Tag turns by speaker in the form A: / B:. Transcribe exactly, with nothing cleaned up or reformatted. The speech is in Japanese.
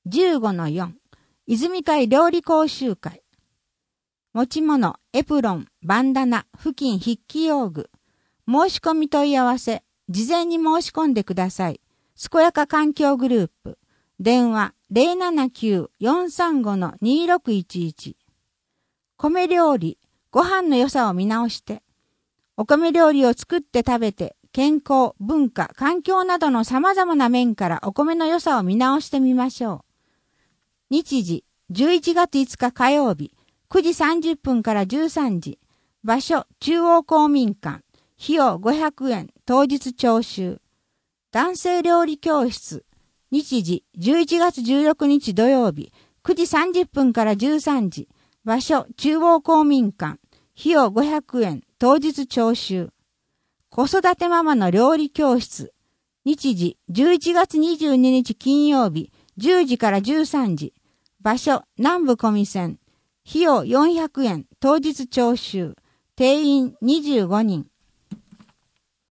A: じゅうごのよん、泉会料理講習会。持ち物、エプロン、バンダナ、布巾、筆記用具。申し込み問い合わせ、事前に申し込んでください。健やか環境グループ。電話 ゼロななきゅう よんさんご にろくいちいち。米料理、ご飯の良さを見直して。お米料理を作って食べて、健康、文化、環境などの様々な面からお米の良さを見直してみましょう。日時、じゅういちがついつか火曜日、くじさんじゅっぷんからじゅうさんじ。場所、中央公民館。費用ごひゃくえん、当日徴収。男性料理教室。日時、じゅういちがつじゅうろくにち土曜日、くじさんじゅっぷんからじゅうさんじ。場所、中央公民館。費用ごひゃくえん、当日徴収。子育てママの料理教室。日時、じゅういちがつにじゅうににち金曜日、じゅうじからじゅうさんじ。場所、南部小見線。費用よんひゃくえん、当日徴収。定員にじゅうごにん。